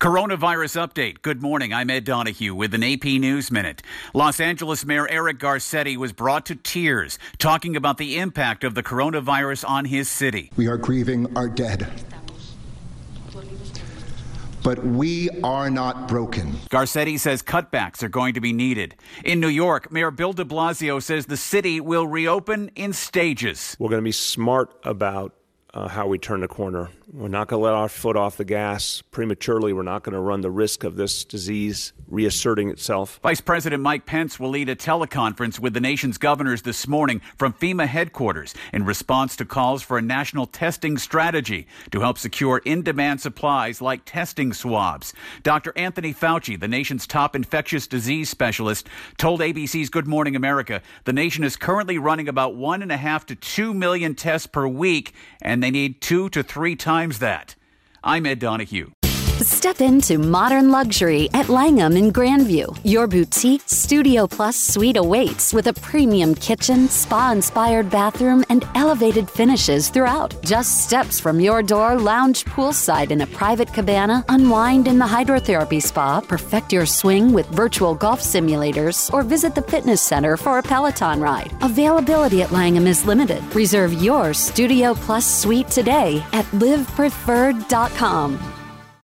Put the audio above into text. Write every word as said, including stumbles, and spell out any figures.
Coronavirus update. Good morning. I'm Ed Donahue with an A P News Minute. Los Angeles Mayor Eric Garcetti was brought to tears talking about the impact of the coronavirus on his city. We are grieving our dead, but we are not broken. Garcetti says cutbacks are going to be needed. In New York, Mayor Bill de Blasio says the city will reopen in stages. We're going to be smart about Uh, how we turn the corner. We're not going to let our foot off the gas prematurely. We're not going to run the risk of this disease reasserting itself. Vice President Mike Pence will lead a teleconference with the nation's governors this morning from FEMA headquarters in response to calls for a national testing strategy to help secure in-demand supplies like testing swabs. Doctor Anthony Fauci, the nation's top infectious disease specialist, told A B C's Good Morning America the nation is currently running about one and a half to two million tests per week, and they need two to three times that. I'm Ed Donahue. Step into modern luxury at Langham in Grandview. Your boutique Studio Plus suite awaits with a premium kitchen, spa-inspired bathroom, and elevated finishes throughout. Just steps from your door, lounge poolside in a private cabana, unwind in the hydrotherapy spa, perfect your swing with virtual golf simulators, or visit the fitness center for a Peloton ride. Availability at Langham is limited. Reserve your Studio Plus suite today at live preferred dot com.